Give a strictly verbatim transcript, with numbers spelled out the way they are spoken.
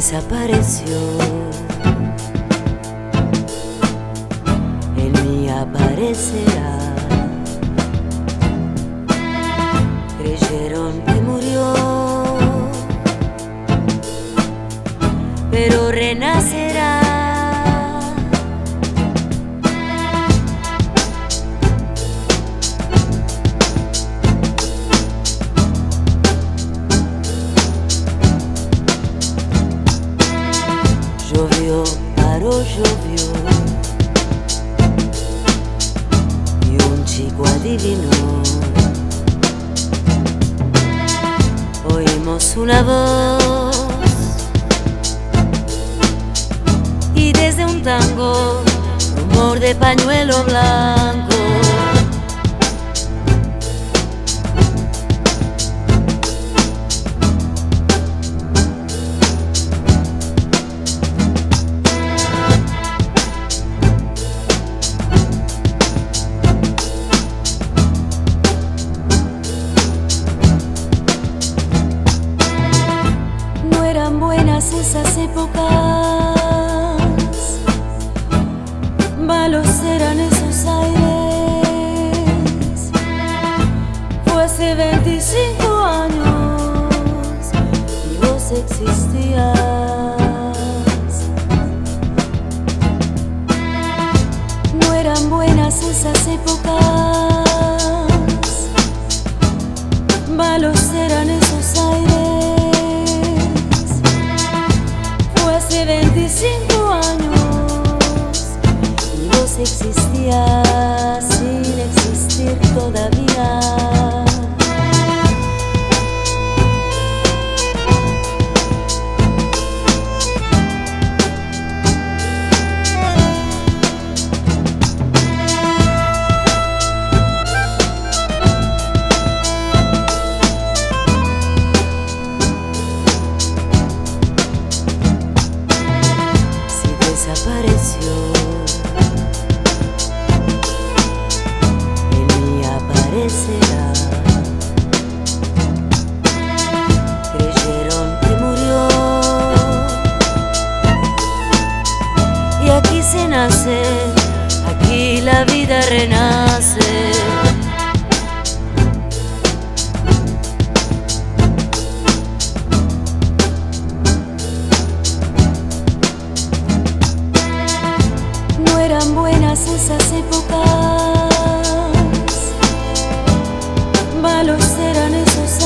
desapareció, en mí aparecerá. Creyeron que murió, pero renacerá. Llovió, paró, llovió, y un chico adivinó. Oímos una voz, y desde un tango, rumor de pañuelo blanco. Buenas esas épocas, malos eran esos aires. Fue hace veinticinco años y vos existías. No eran buenas esas épocas, malos eran esos aires. Hace veinticinco años y vos existías sin existir todavía. Desapareció, en mí aparecerá. Creyeron que murió, y aquí se nace, aquí la vida renace. No eran buenas esas épocas, malos eran esos